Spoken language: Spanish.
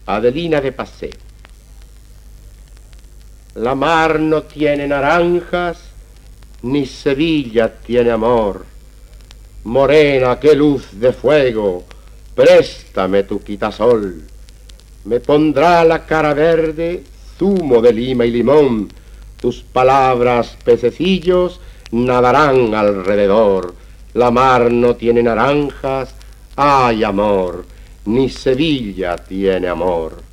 Adelina de Paseo. La mar no tiene naranjas, ni Sevilla tiene amor. Morena, qué luz de fuego, préstame tu quitasol. Me pondrá la cara verde, zumo de lima y limón. Tus palabras, pececillos, nadarán alrededor. La mar no tiene naranjas, ay amor, ni Sevilla tiene amor.